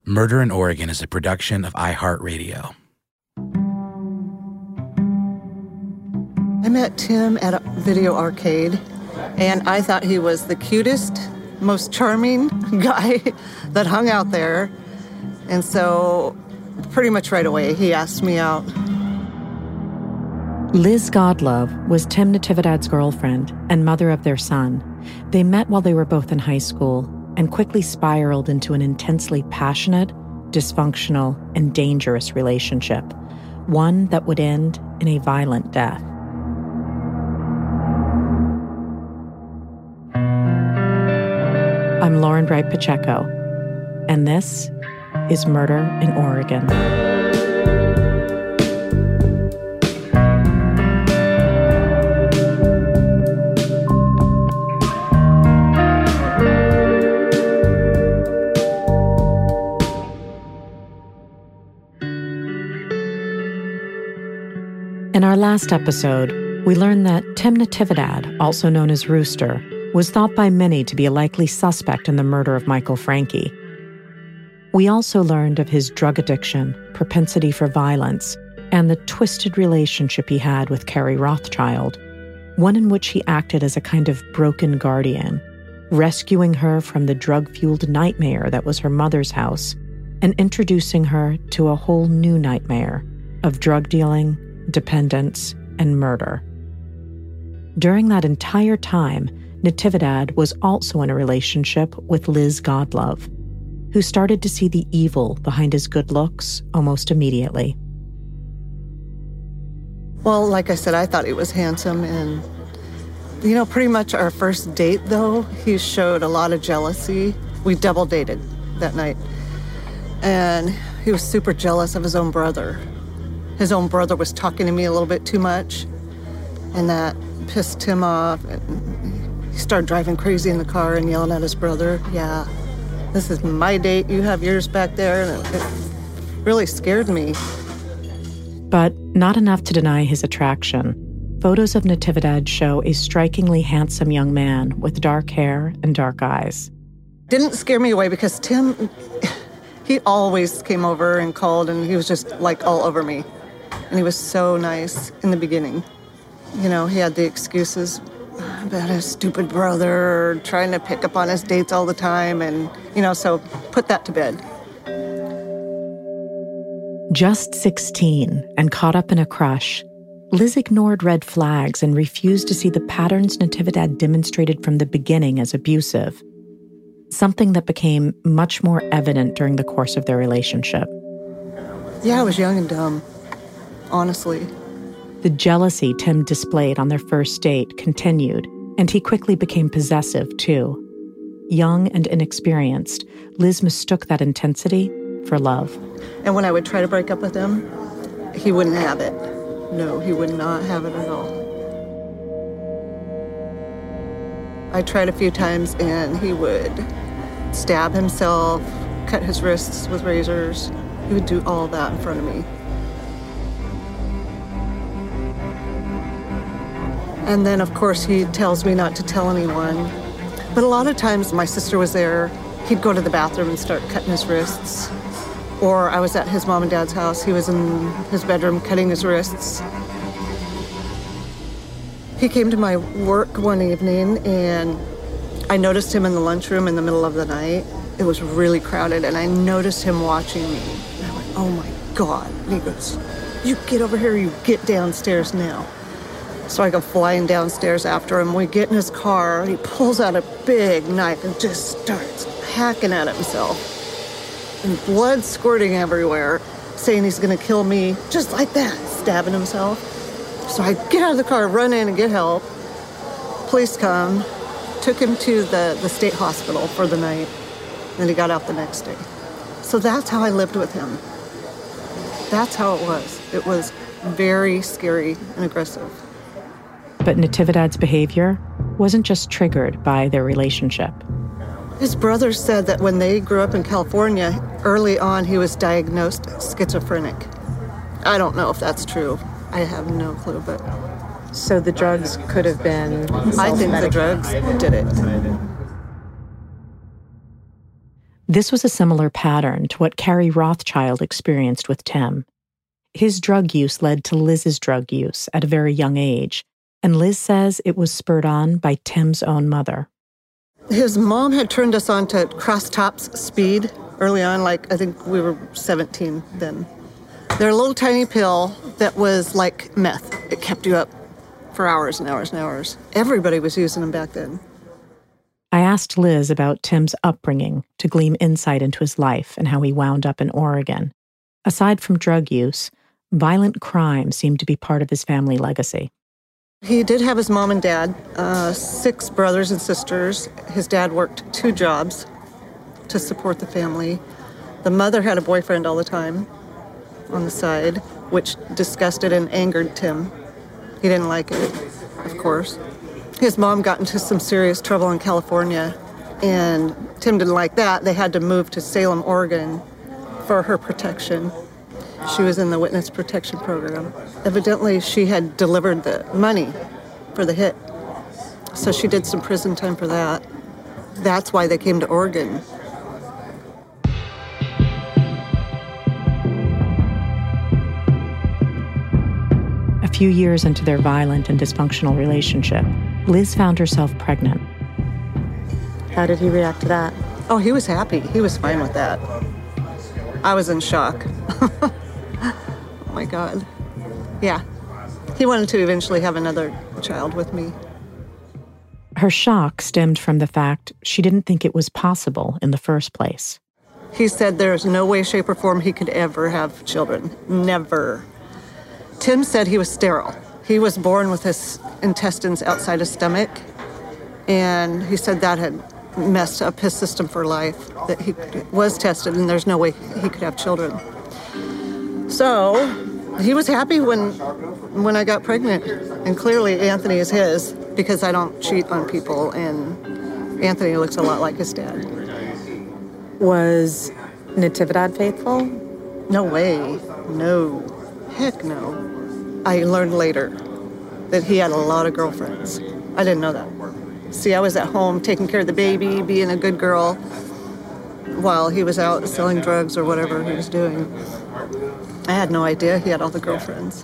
Murder in Oregon is a production of iHeartRadio. I met Tim at a video arcade, and I thought he was the cutest, most charming guy that hung out there. And so pretty much right away, he asked me out. Liz Godlove was Tim Natividad's girlfriend and mother of their son. They met while they were both in high school and quickly spiraled into an intensely passionate, dysfunctional, and dangerous relationship, one that would end in a violent death. I'm Lauren Bright Pacheco, and this is Murder in Oregon. In our last episode, we learned that Tim Natividad, also known as Rooster, was thought by many to be a likely suspect in the murder of Michael Franke. We also learned of his drug addiction, propensity for violence, and the twisted relationship he had with Carrie Rothschild, one in which he acted as a kind of broken guardian, rescuing her from the drug-fueled nightmare that was her mother's house and introducing her to a whole new nightmare of drug dealing, dependence, and murder. During that entire time, Natividad was also in a relationship with Liz Godlove, who started to see the evil behind his good looks almost immediately. Well, like I said, I thought he was handsome, and, pretty much our first date, though, he showed a lot of jealousy. We double dated that night, and he was super jealous of his own brother. His own brother was talking to me a little bit too much, and that pissed him off. And he started driving crazy in the car and yelling at his brother, "Yeah, this is my date, you have yours back there," and it really scared me. But not enough to deny his attraction. Photos of Natividad show a strikingly handsome young man with dark hair and dark eyes. Didn't scare me away because Tim, he always came over and called, and he was just like all over me. And he was so nice in the beginning. He had the excuses about his stupid brother, trying to pick up on his dates all the time, and, so put that to bed. Just 16 and caught up in a crush, Liz ignored red flags and refused to see the patterns Natividad demonstrated from the beginning as abusive, something that became much more evident during the course of their relationship. Yeah, I was young and dumb, honestly. The jealousy Tim displayed on their first date continued, and he quickly became possessive, too. Young and inexperienced, Liz mistook that intensity for love. And when I would try to break up with him, he wouldn't have it. No, he would not have it at all. I tried a few times, and he would stab himself, cut his wrists with razors. He would do all that in front of me. And then, of course, he tells me not to tell anyone. But a lot of times my sister was there. He'd go to the bathroom and start cutting his wrists. Or I was at his mom and dad's house. He was in his bedroom cutting his wrists. He came to my work one evening, and I noticed him in the lunchroom in the middle of the night. It was really crowded, and I noticed him watching me. And I went, "Oh my God." And he goes, "You get over here, you get downstairs now." So I go flying downstairs after him. We get in his car, and he pulls out a big knife and just starts hacking at himself. And blood squirting everywhere, saying he's gonna kill me, just like that, stabbing himself. So I get out of the car, run in and get help. Police come, took him to the state hospital for the night, and he got out the next day. So that's how I lived with him. That's how it was. It was very scary and aggressive. But Natividad's behavior wasn't just triggered by their relationship. His brother said that when they grew up in California, early on he was diagnosed schizophrenic. I don't know if that's true. I have no clue, but... So the drugs could have been... I think the drugs did it. This was a similar pattern to what Carrie Rothschild experienced with Tim. His drug use led to Liz's drug use at a very young age, and Liz says it was spurred on by Tim's own mother. His mom had turned us on to Cross Tops Speed early on, like I think we were 17 then. They're a little tiny pill that was like meth. It kept you up for hours and hours and hours. Everybody was using them back then. I asked Liz about Tim's upbringing to glean insight into his life and how he wound up in Oregon. Aside from drug use, violent crime seemed to be part of his family legacy. He did have his mom and dad, 6 brothers and sisters. His dad worked 2 jobs to support the family. The mother had a boyfriend all the time on the side, which disgusted and angered Tim. He didn't like it, of course. His mom got into some serious trouble in California, and Tim didn't like that. They had to move to Salem, Oregon for her protection. She was in the witness protection program. Evidently, she had delivered the money for the hit. So she did some prison time for that. That's why they came to Oregon. A few years into their violent and dysfunctional relationship, Liz found herself pregnant. How did he react to that? Oh, he was happy. He was fine with that. I was in shock. Oh my God. Yeah. He wanted to eventually have another child with me. Her shock stemmed from the fact she didn't think it was possible in the first place. He said there's no way, shape, or form he could ever have children. Never. Tim said he was sterile. He was born with his intestines outside his stomach, and he said that had messed up his system for life, that he was tested and there's no way he could have children. So he was happy when I got pregnant, and clearly Anthony is his because I don't cheat on people, and Anthony looks a lot like his dad. Was Natividad faithful? No way. No. Heck no. I learned later that he had a lot of girlfriends. I didn't know that. See, I was at home taking care of the baby, being a good girl, while he was out selling drugs or whatever he was doing. I had no idea he had all the girlfriends.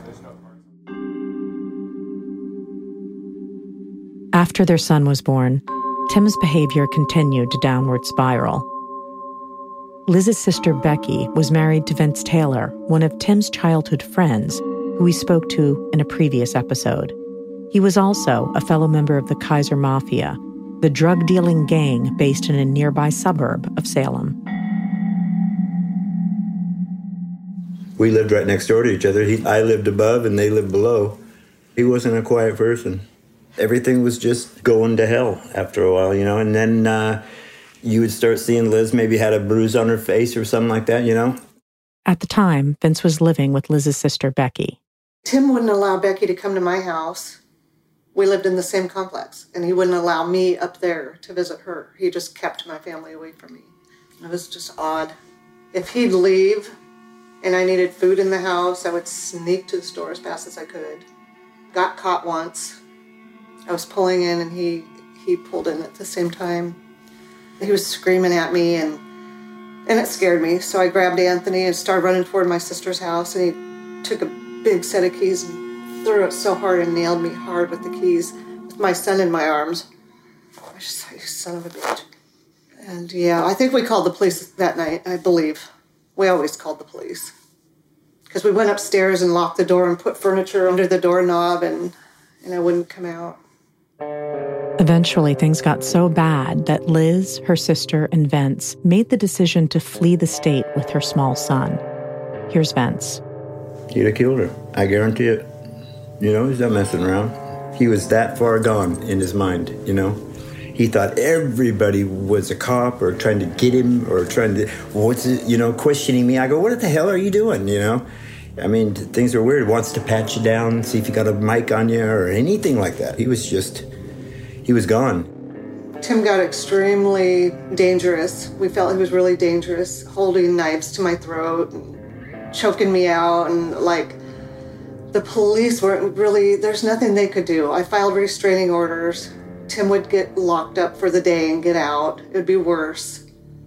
After their son was born, Tim's behavior continued to downward spiral. Liz's sister Becky was married to Vince Taylor, one of Tim's childhood friends, who we spoke to in a previous episode. He was also a fellow member of the Kaiser Mafia, the drug-dealing gang based in a nearby suburb of Salem. We lived right next door to each other. I lived above and they lived below. He wasn't a quiet person. Everything was just going to hell after a while, and then you would start seeing Liz maybe had a bruise on her face or something like that, At the time, Vince was living with Liz's sister Becky. Tim wouldn't allow Becky to come to my house. We lived in the same complex, and he wouldn't allow me up there to visit her. He just kept my family away from me. It was just odd. If he'd leave and I needed food in the house, I would sneak to the store as fast as I could. Got caught once. I was pulling in, and he pulled in at the same time. He was screaming at me, and it scared me. So I grabbed Anthony and started running toward my sister's house, and he took a big set of keys and threw it so hard and nailed me hard with the keys, with my son in my arms. I just thought, you son of a bitch. And yeah, I think we called the police that night, I believe. We always called the police. Because we went upstairs and locked the door and put furniture under the doorknob, and I wouldn't come out. Eventually, things got so bad that Liz, her sister, and Vince made the decision to flee the state with her small son. Here's Vince. He'd have killed her. I guarantee it. He's not messing around. He was that far gone in his mind, He thought everybody was a cop or trying to get him or trying to, questioning me. I go, what the hell are you doing, I mean, things are weird. Wants to pat you down, see if you got a mic on you or anything like that. He was gone. Tim got extremely dangerous. We felt he was really dangerous, holding knives to my throat and choking me out. And the police weren't really, there's nothing they could do. I filed restraining orders. Tim would get locked up for the day and get out. It would be worse.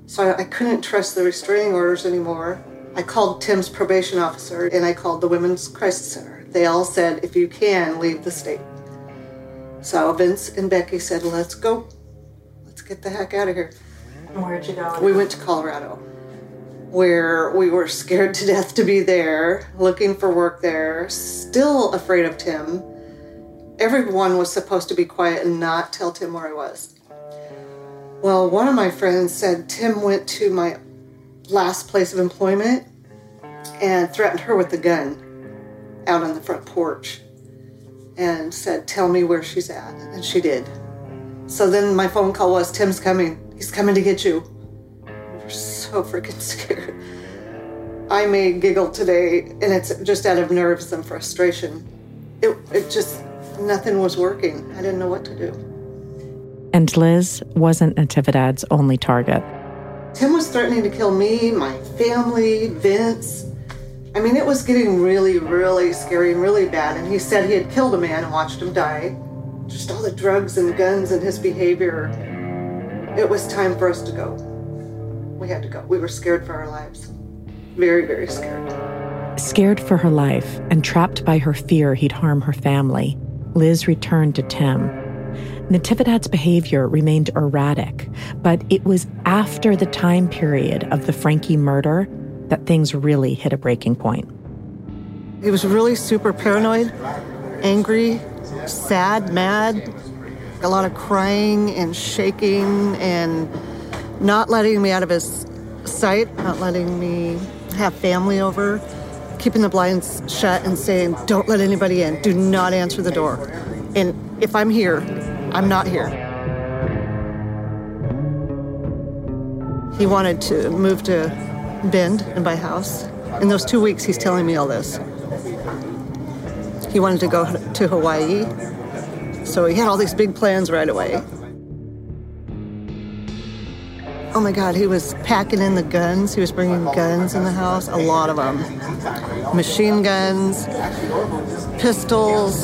So I couldn't trust the restraining orders anymore. I called Tim's probation officer and I called the Women's Crisis Center. They all said, if you can, leave the state. So Vince and Becky said, let's go. Let's get the heck out of here. And where'd you go? We went to Colorado, where we were scared to death to be there, looking for work there, still afraid of Tim. Everyone was supposed to be quiet and not tell Tim where I was. Well, one of my friends said Tim went to my last place of employment and threatened her with a gun out on the front porch and said, tell me where she's at. And she did. So then my phone call was, Tim's coming. He's coming to get you. We were so freaking scared. I may giggle today, and it's just out of nerves and frustration. It just, nothing was working. I didn't know what to do. And Liz wasn't Natividad's only target. Tim was threatening to kill me, my family, Vince. I mean, it was getting really, really scary and really bad. And he said he had killed a man and watched him die. Just all the drugs and guns and his behavior. It was time for us to go. We had to go. We were scared for our lives. Very, very scared. Scared for her life and trapped by her fear he'd harm her family, Liz returned to Tim. Natividad's behavior remained erratic, but it was after the time period of the Frankie murder that things really hit a breaking point. He was really super paranoid, angry, sad, mad, a lot of crying and shaking and not letting me out of his sight, not letting me have family over, keeping the blinds shut and saying, don't let anybody in, do not answer the door. And if I'm here, I'm not here. He wanted to move to Bend and buy a house. In those 2 weeks, he's telling me all this. He wanted to go to Hawaii, so he had all these big plans right away. Oh my God, he was packing in the guns. He was bringing guns in the house, a lot of them. Machine guns, pistols.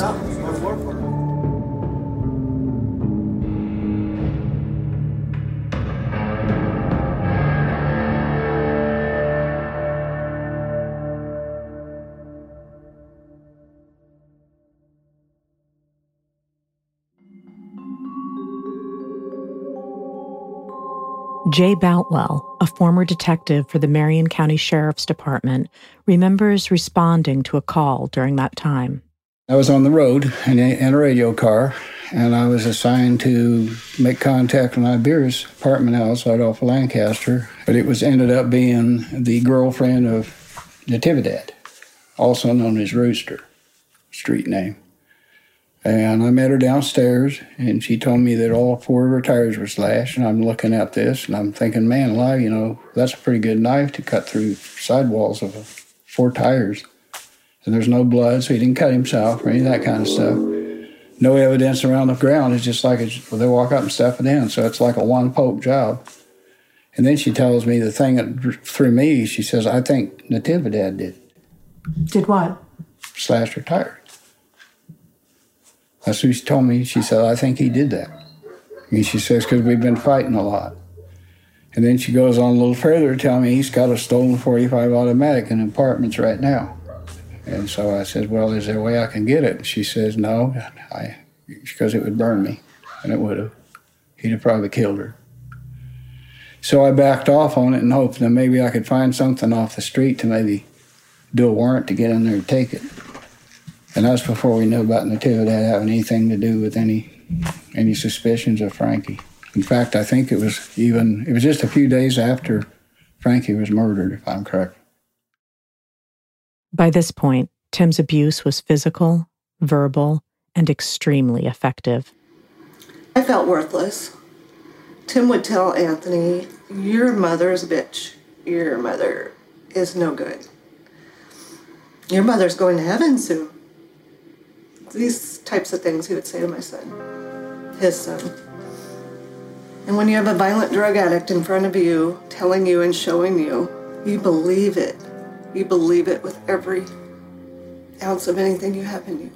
Jay Boutwell, a former detective for the Marion County Sheriff's Department, remembers responding to a call during that time. I was on the road in a radio car, and I was assigned to make contact with Iberia's apartment outside off of Lancaster, but it ended up being the girlfriend of Natividad, also known as Rooster, street name. And I met her downstairs, and she told me that all 4 of her tires were slashed, and I'm looking at this, and I'm thinking, man alive, you know, that's a pretty good knife to cut through sidewalls of 4 tires. And there's no blood, so he didn't cut himself or any of that kind of stuff. No evidence around the ground. It's just like they walk up and stuff it in, so it's like a one-poke job. And then she tells me the thing that threw me, she says, I think Natividad did. Did what? Slashed her tires. That's what she told me. She said, I think he did that. And she says, because we've been fighting a lot. And then she goes on a little further to tell me he's got a stolen .45 automatic in apartments right now. And so I said, well, is there a way I can get it? And she says, no, because it would burn me. And it would have. He'd have probably killed her. So I backed off on it and hoped that maybe I could find something off the street to maybe do a warrant to get in there and take it. And that's before we knew about Natividad having anything to do with any suspicions of Frankie. In fact, I think it was just a few days after Frankie was murdered, if I'm correct. By this point, Tim's abuse was physical, verbal, and extremely effective. I felt worthless. Tim would tell Anthony, your mother's a bitch. Your mother is no good. Your mother's going to heaven soon. These types of things he would say to my son, his son. And when you have a violent drug addict in front of you, telling you and showing you, you believe it. You believe it with every ounce of anything you have in you.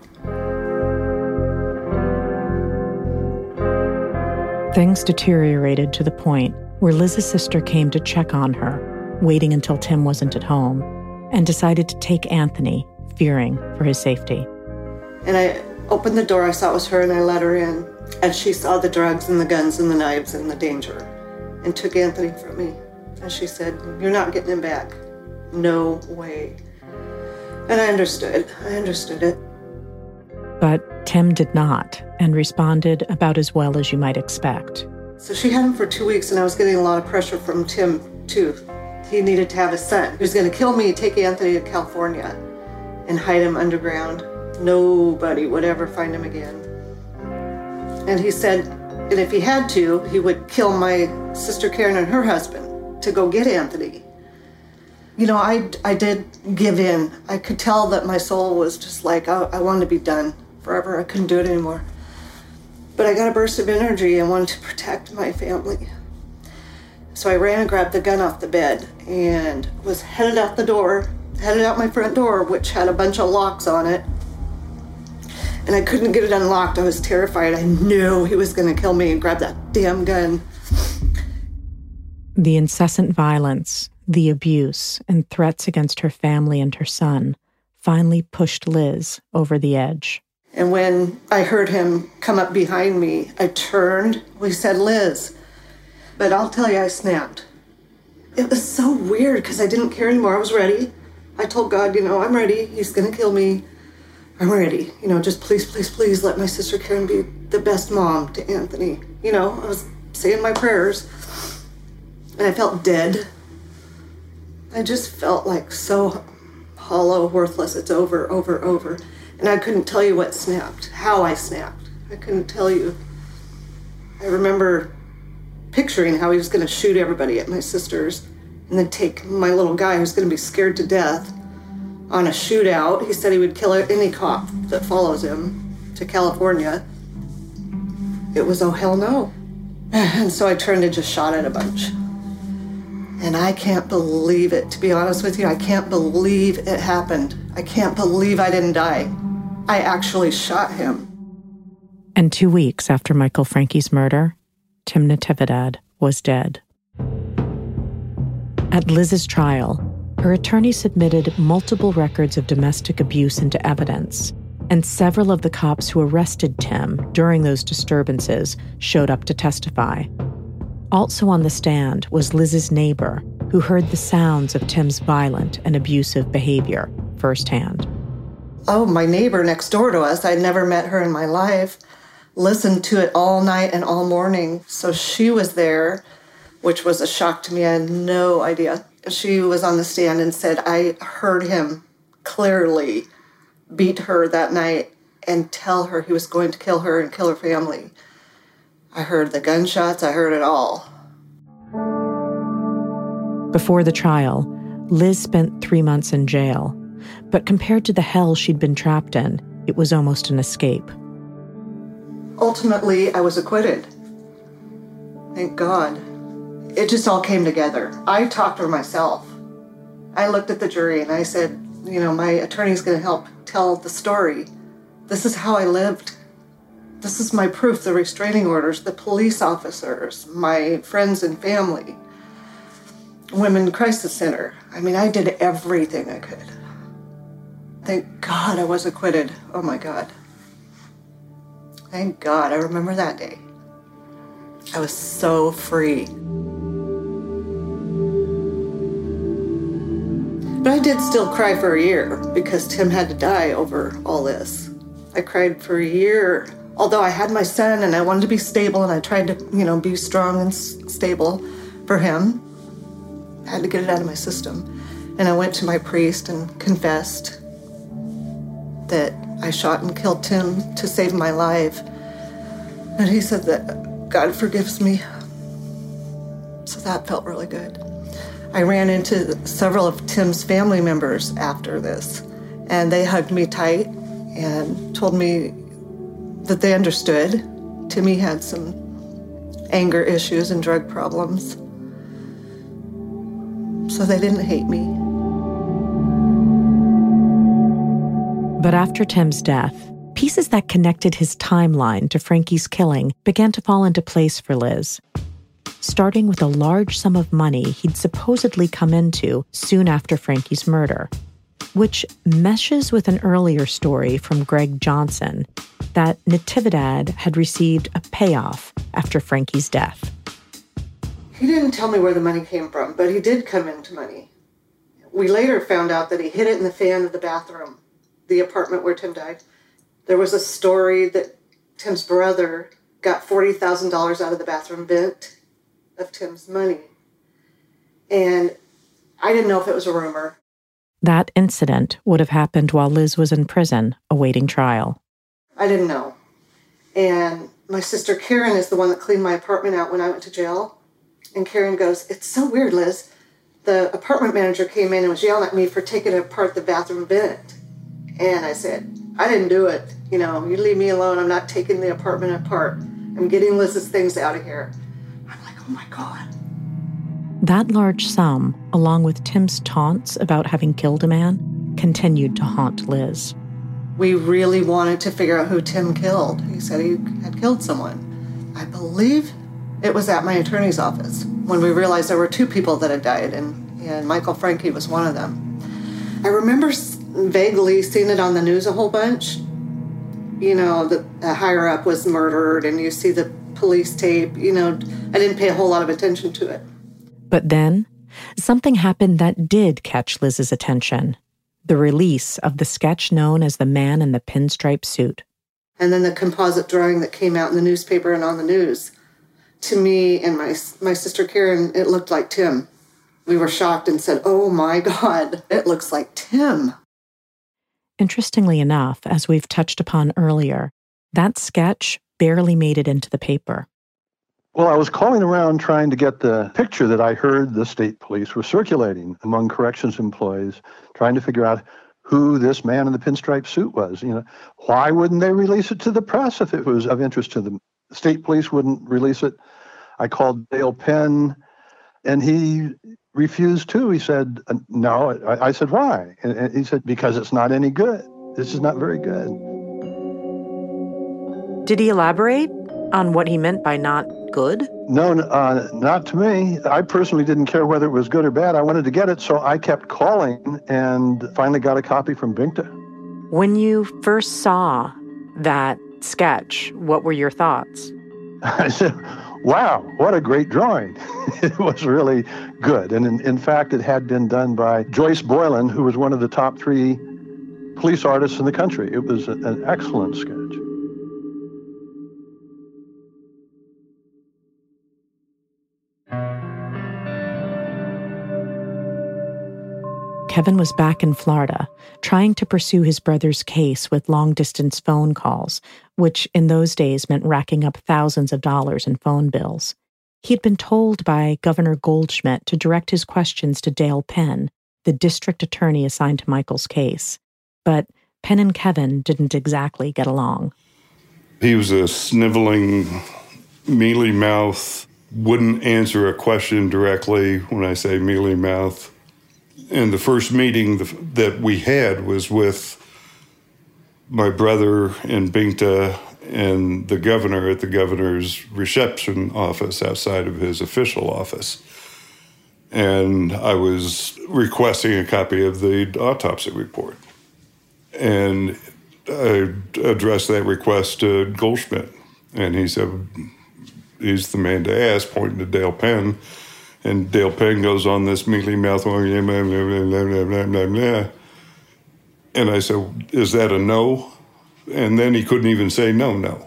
Things deteriorated to the point where Liz's sister came to check on her, waiting until Tim wasn't at home, and decided to take Anthony, fearing for his safety. And I opened the door, I saw it was her, and I let her in. And she saw the drugs and the guns and the knives and the danger and took Anthony from me. And she said, "You're not getting him back. No way." And I understood it. But Tim did not, and responded about as well as you might expect. So she had him for 2 weeks, and I was getting a lot of pressure from Tim, too. He needed to have a son. He was going to kill me, take Anthony to California, and hide him underground. Nobody would ever find him again. And he said, and if he had to, he would kill my sister Karen and her husband to go get Anthony. You know, I did give in. I could tell that my soul was just like, I wanted to be done forever. I couldn't do it anymore. But I got a burst of energy and wanted to protect my family. So I ran and grabbed the gun off the bed and was headed out my front door, which had a bunch of locks on it. And I couldn't get it unlocked. I was terrified. I knew he was going to kill me and grab that damn gun. The incessant violence, the abuse, and threats against her family and her son finally pushed Liz over the edge. And when I heard him come up behind me, I turned. We said, "Liz." But I'll tell you, I snapped. It was so weird because I didn't care anymore. I was ready. I told God, I'm ready. He's going to kill me. I'm ready. Just please, please, please let my sister Karen be the best mom to Anthony. I was saying my prayers. And I felt dead. I just felt like so hollow, worthless. It's over. And I couldn't tell you what snapped, how I snapped. I couldn't tell you. I remember picturing how he was going to shoot everybody at my sister's and then take my little guy who's going to be scared to death on a shootout. He said he would kill any cop that follows him to California. It was, oh, hell no. And so I turned and just shot at a bunch. And I can't believe it, to be honest with you. I can't believe it happened. I can't believe I didn't die. I actually shot him. And 2 weeks after Michael Francke's murder, Tim Natividad was dead. At Liz's trial, her attorney submitted multiple records of domestic abuse into evidence, and several of the cops who arrested Tim during those disturbances showed up to testify. Also on the stand was Liz's neighbor, who heard the sounds of Tim's violent and abusive behavior firsthand. Oh, my neighbor next door to us, I'd never met her in my life, listened to it all night and all morning. So she was there, which was a shock to me. I had no idea. She was on the stand and said, I heard him clearly beat her that night and tell her he was going to kill her and kill her family. I heard the gunshots, I heard it all. Before the trial, Liz spent 3 months in jail, but compared to the hell she'd been trapped in, it was almost an escape. Ultimately, I was acquitted. Thank God. It just all came together. I talked to her myself. I looked at the jury and I said, my attorney's going to help tell the story. This is how I lived. This is my proof, the restraining orders, the police officers, my friends and family, Women Crisis Center. I did everything I could. Thank God I was acquitted. Oh my God. Thank God I remember that day. I was so free. But I did still cry for a year because Tim had to die over all this. I cried for a year. Although I had my son and I wanted to be stable and I tried to, be strong and stable for him, I had to get it out of my system. And I went to my priest and confessed that I shot and killed Tim to save my life. And he said that God forgives me. So that felt really good. I ran into several of Tim's family members after this, and they hugged me tight and told me that they understood. Timmy had some anger issues and drug problems. So they didn't hate me. But after Tim's death, pieces that connected his timeline to Francke's killing began to fall into place for Liz. starting with a large sum of money he'd supposedly come into soon after Frankie's murder, which meshes with an earlier story from Greg Johnson that Natividad had received a payoff after Frankie's death. He didn't tell me where the money came from, but he did come into money. We later found out that he hid it in the fan of the bathroom, the apartment where Tim died. There was a story that Tim's brother got $40,000 out of the bathroom vent of Tim's money. And I didn't know if it was a rumor. That incident would have happened while Liz was in prison, awaiting trial. I didn't know. And my sister Karen is the one that cleaned my apartment out when I went to jail. And Karen goes, "It's so weird, Liz. The apartment manager came in and was yelling at me for taking apart the bathroom vent." And I said, "I didn't do it. You leave me alone. I'm not taking the apartment apart. I'm getting Liz's things out of here." I'm like, oh my God. That large sum, along with Tim's taunts about having killed a man, continued to haunt Liz. We really wanted to figure out who Tim killed. He said he had killed someone. I believe it was at my attorney's office when we realized there were two people that had died, and Michael Frankie was one of them. I remember vaguely seeing it on the news a whole bunch. The higher up was murdered, and you see the police tape. I didn't pay a whole lot of attention to it. But then, something happened that did catch Liz's attention. The release of the sketch known as The Man in the Pinstripe Suit. And then the composite drawing that came out in the newspaper and on the news. To me and my sister Karen, it looked like Tim. We were shocked and said, "Oh my God, it looks like Tim." Interestingly enough, as we've touched upon earlier, that sketch barely made it into the paper. Well, I was calling around trying to get the picture that I heard the state police were circulating among corrections employees, trying to figure out who this man in the pinstripe suit was. Why wouldn't they release it to the press if it was of interest to them? The state police wouldn't release it. I called Dale Penn, and he refused to. He said, "No." I said, "Why?" And he said, "Because it's not any good. This is not very good." Did he elaborate on what he meant by not good? No, not to me. I personally didn't care whether it was good or bad. I wanted to get it, so I kept calling and finally got a copy from Binkta. When you first saw that sketch, what were your thoughts? I said, "Wow, what a great drawing." It was really good. And in fact, it had been done by Joyce Boylan, who was one of the top 3 police artists in the country. It was an excellent sketch. Kevin was back in Florida, trying to pursue his brother's case with long-distance phone calls, which in those days meant racking up thousands of dollars in phone bills. He'd been told by Governor Goldschmidt to direct his questions to Dale Penn, the district attorney assigned to Michael's case. But Penn and Kevin didn't exactly get along. He was a sniveling, mealy mouth, wouldn't answer a question directly. When I say mealy mouth, and the first meeting that we had was with my brother and Binkta and the governor at the governor's reception office outside of his official office. And I was requesting a copy of the autopsy report. And I addressed that request to Goldschmidt. And he said, he's the man to ask, pointing to Dale Penn. And Dale Penn goes on this mealy mouth, blah, blah, blah, blah, blah, blah, blah. And I said, "Is that a no?" And then he couldn't even say no.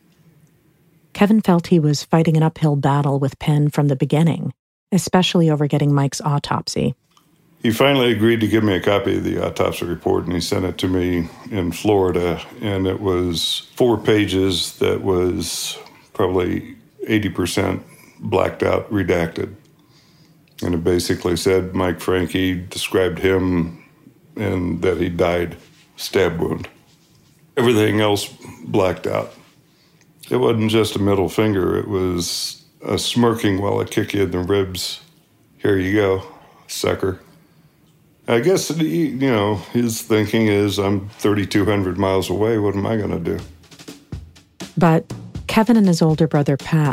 Kevin felt he was fighting an uphill battle with Penn from the beginning, especially over getting Mike's autopsy. He finally agreed to give me a copy of the autopsy report, and he sent it to me in Florida. And it was 4 pages that was probably 80% blacked out, redacted. And it basically said Mike Frankie described him and that he died, stab wound. Everything else blacked out. It wasn't just a middle finger. It was a smirking while I kick you in the ribs. Here you go, sucker. I guess, his thinking is, I'm 3,200 miles away. What am I going to do? But Kevin and his older brother, Pat,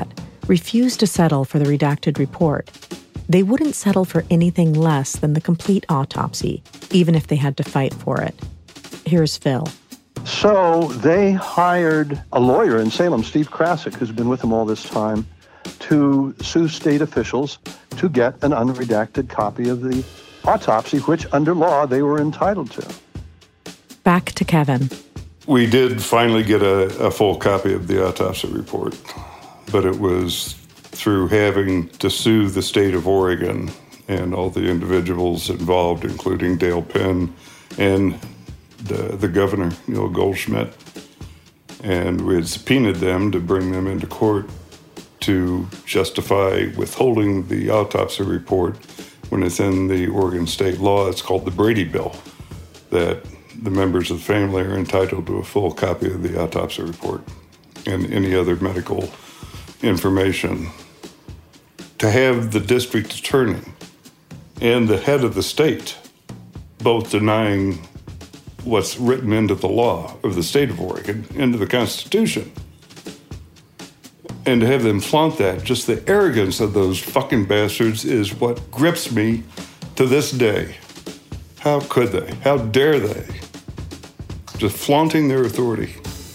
refused to settle for the redacted report. They wouldn't settle for anything less than the complete autopsy, even if they had to fight for it. Here's Phil. So they hired a lawyer in Salem, Steve Krasik, who's been with them all this time, to sue state officials to get an unredacted copy of the autopsy, which under law they were entitled to. Back to Kevin. We did finally get a full copy of the autopsy report, but it was through having to sue the state of Oregon and all the individuals involved, including Dale Penn and the governor, Neil Goldschmidt. And we had subpoenaed them to bring them into court to justify withholding the autopsy report when it's in the Oregon state law. It's called the Brady Bill, that the members of the family are entitled to a full copy of the autopsy report and any other medical information. To have the district attorney and the head of the state both denying what's written into the law of the state of Oregon, into the Constitution, and to have them flaunt that, just the arrogance of those fucking bastards is what grips me to this day. How could they? How dare they? Just flaunting their authority.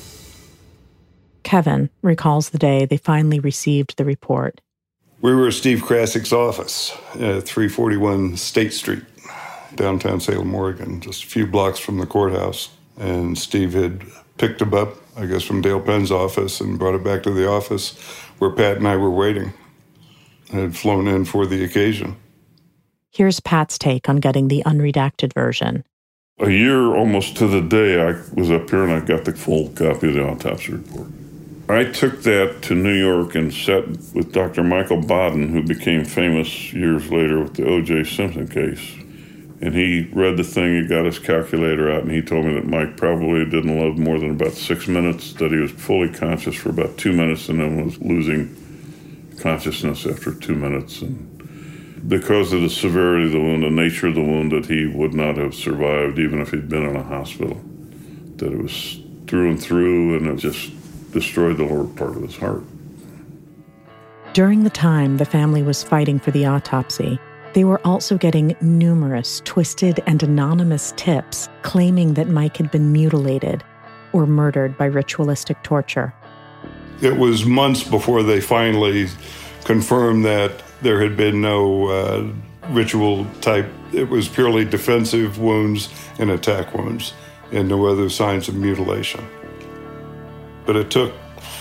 Kevin recalls the day they finally received the report. We were at Steve Krasik's office at 341 State Street, downtown Salem, Oregon, just a few blocks from the courthouse. And Steve had picked him up, I guess, from Dale Penn's office and brought it back to the office where Pat and I were waiting. I had flown in for the occasion. Here's Pat's take on getting the unredacted version. A year almost to the day, I was up here and I got the full copy of the autopsy report. I took that to New York and sat with Dr. Michael Baden, who became famous years later with the O.J. Simpson case. And he read the thing, he got his calculator out, and he told me that Mike probably didn't live more than about 6 minutes, that he was fully conscious for about 2 minutes and then was losing consciousness after 2 minutes. And because of the severity of the wound, the nature of the wound, that he would not have survived even if he'd been in a hospital. That it was through and through, and it just destroyed the lower part of his heart. During the time the family was fighting for the autopsy, they were also getting numerous twisted and anonymous tips claiming that Mike had been mutilated or murdered by ritualistic torture. It was months before they finally confirmed that there had been no ritual type. It was purely defensive wounds and attack wounds and no other signs of mutilation. But it took,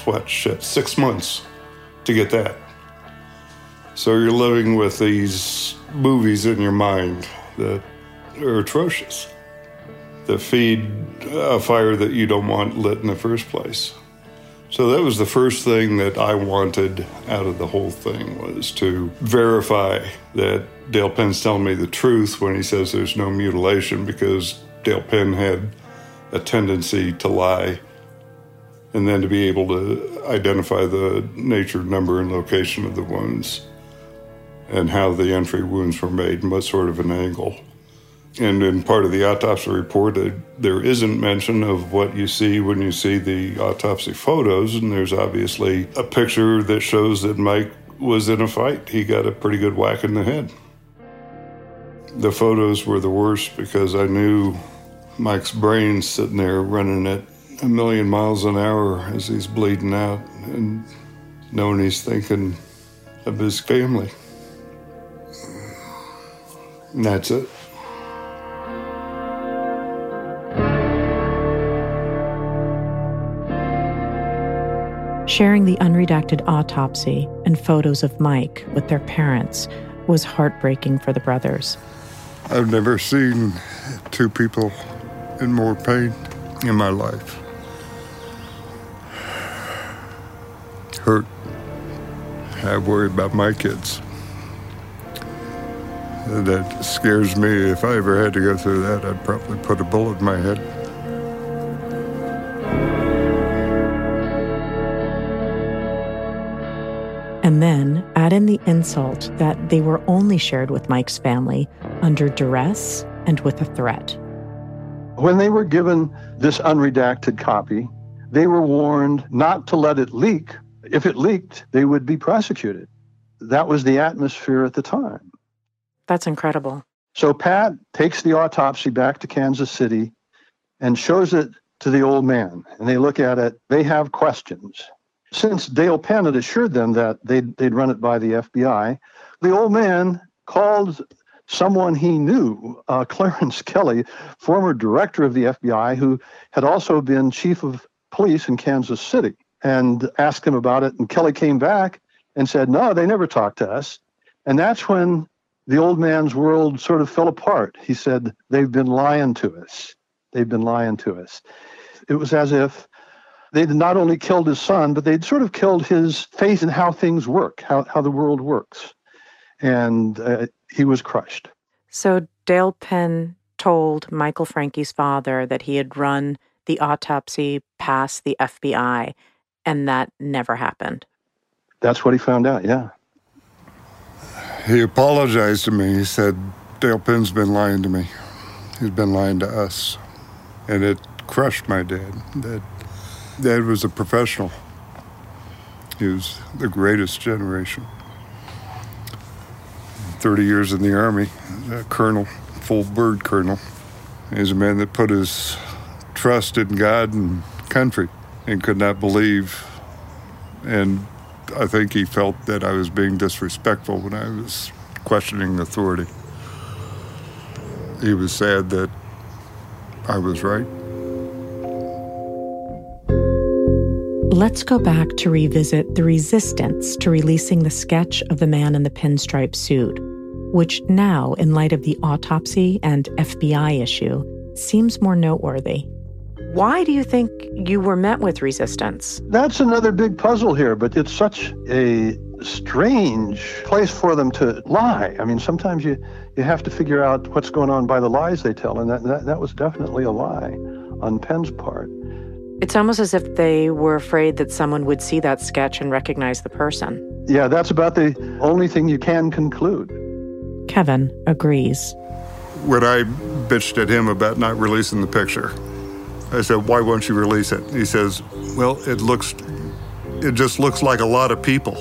6 months to get that. So you're living with these movies in your mind that are atrocious, that feed a fire that you don't want lit in the first place. So that was the first thing that I wanted out of the whole thing, was to verify that Dale Penn's telling me the truth when he says there's no mutilation, because Dale Penn had a tendency to lie, and then to be able to identify the nature, number, and location of the wounds and how the entry wounds were made and what sort of an angle. And in part of the autopsy report, there isn't mention of what you see when you see the autopsy photos, and there's obviously a picture that shows that Mike was in a fight. He got a pretty good whack in the head. The photos were the worst because I knew Mike's brain sitting there running at 1,000,000 miles an hour as he's bleeding out, and knowing he's thinking of his family. And that's it. Sharing the unredacted autopsy and photos of Mike with their parents was heartbreaking for the brothers. I've never seen two people in more pain in my life. Hurt. I worry about my kids. That scares me. If I ever had to go through that, I'd probably put a bullet in my head. And then add in the insult that they were only shared with Mike's family under duress and with a threat. When they were given this unredacted copy, they were warned not to let it leak if it leaked, they would be prosecuted. That was the atmosphere at the time. That's incredible. So Pat takes the autopsy back to Kansas City and shows it to the old man. And they look at it. They have questions. Since Dale Penn had assured them that they'd run it by the FBI, the old man called someone he knew, Clarence Kelly, former director of the FBI, who had also been chief of police in Kansas City, and asked him about it. And Kelly came back and said, no, they never talked to us. And that's when the old man's world sort of fell apart. He said, they've been lying to us. They've been lying to us. It was as if they'd not only killed his son, but they'd sort of killed his faith in how things work, how the world works. And he was crushed. So Dale Penn told Michael Francke's father that he had run the autopsy past the FBI, and that never happened. That's what he found out, yeah. He apologized to me. He said, Dale Penn's been lying to me. He's been lying to us. And it crushed my dad. Dad was a professional. He was the greatest generation. 30 years in the Army, a colonel, full bird colonel. He's a man that put his trust in God and country and could not believe. And I think he felt that I was being disrespectful when I was questioning authority. He was sad that I was right. Let's go back to revisit the resistance to releasing the sketch of the man in the pinstripe suit, which now, in light of the autopsy and FBI issue, seems more noteworthy. Why do you think you were met with resistance? That's another big puzzle here, but it's such a strange place for them to lie. I mean, sometimes you have to figure out what's going on by the lies they tell, and that was definitely a lie on Penn's part. It's almost as if they were afraid that someone would see that sketch and recognize the person. Yeah, that's about the only thing you can conclude. Kevin agrees. When I bitched at him about not releasing the picture, I said, why won't you release it? He says, well, it just looks like a lot of people.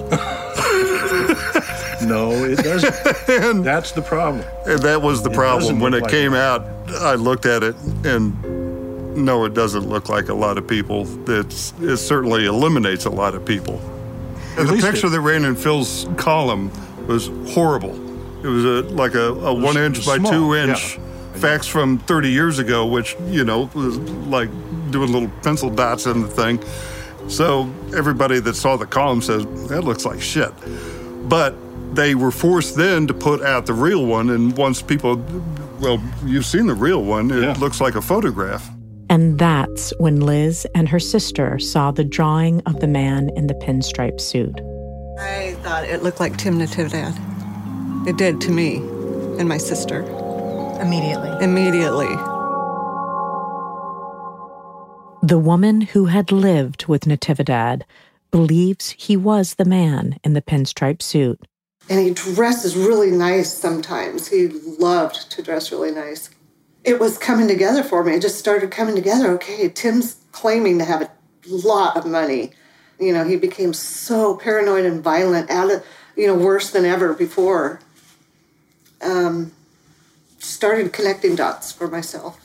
No, it doesn't. That's the problem. And that was the problem. When it came out, I looked at it and no, it doesn't look like a lot of people. It certainly eliminates a lot of people. And the picture that ran in Phil's column was horrible. It was like a 1 inch by 2 inch fax from 30 years ago, which, was like doing little pencil dots in the thing. So everybody that saw the column says, that looks like shit. But they were forced then to put out the real one. And once people, well, you've seen the real one, it looks like a photograph. And that's when Liz and her sister saw the drawing of the man in the pinstripe suit. I thought it looked like Tim Natividad. It did to me and my sister. Immediately. The woman who had lived with Natividad believes he was the man in the pinstripe suit. And he dresses really nice sometimes. He loved to dress really nice. It was coming together for me. It just started coming together. Okay, Tim's claiming to have a lot of money. He became so paranoid and violent, worse than ever before. Started connecting dots for myself.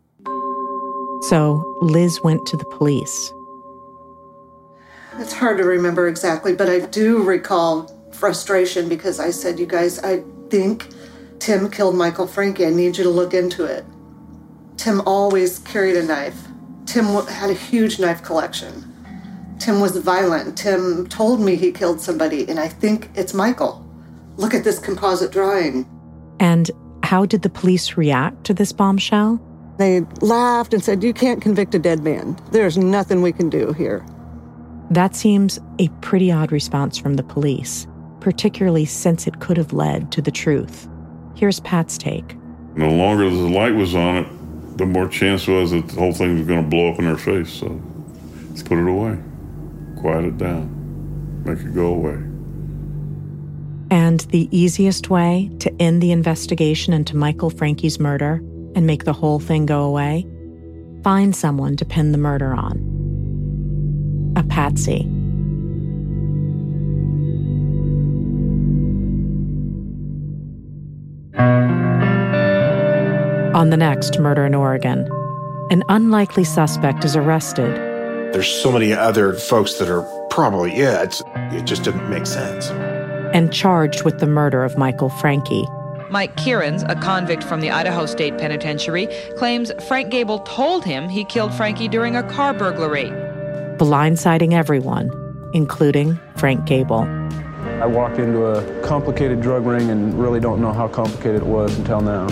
So Liz went to the police. It's hard to remember exactly, but I do recall frustration because I said, you guys, I think Tim killed Michael Francke. I need you to look into it. Tim always carried a knife. Tim had a huge knife collection. Tim was violent. Tim told me he killed somebody, and I think it's Michael. Look at this composite drawing. And how did the police react to this bombshell? They laughed and said, you can't convict a dead man. There's nothing we can do here. That seems a pretty odd response from the police, particularly since it could have led to the truth. Here's Pat's take. The longer the light was on it, the more chance was that the whole thing was going to blow up in her face. So let's put it away. Quiet it down. Make it go away. And the easiest way to end the investigation into Michael Francke's murder and make the whole thing go away? Find someone to pin the murder on. A patsy. On the next Murder in Oregon, an unlikely suspect is arrested. There's so many other folks that are probably, it just didn't make sense. And charged with the murder of Michael Franke. Mike Kierans, a convict from the Idaho State Penitentiary, claims Frank Gable told him he killed Franke during a car burglary. Blindsiding everyone, including Frank Gable. I walked into a complicated drug ring and really don't know how complicated it was until now.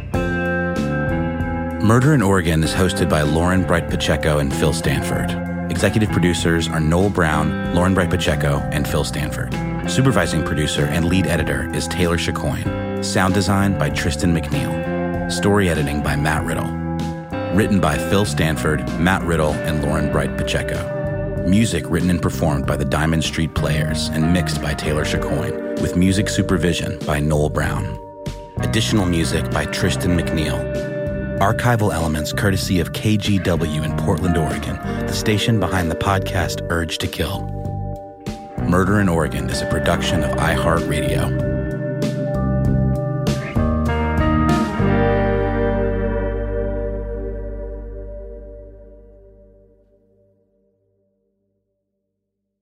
Murder in Oregon is hosted by Lauren Bright Pacheco and Phil Stanford. Executive producers are Noel Brown, Lauren Bright Pacheco, and Phil Stanford. Supervising producer and lead editor is Taylor Chacoin. Sound design by Tristan McNeil. Story editing by Matt Riddle. Written by Phil Stanford, Matt Riddle, and Lauren Bright Pacheco. Music written and performed by the Diamond Street Players and mixed by Taylor Chacoin, with music supervision by Noel Brown. Additional music by Tristan McNeil. Archival elements courtesy of KGW in Portland, Oregon, the station behind the podcast Urge to Kill. Murder in Oregon is a production of iHeartRadio.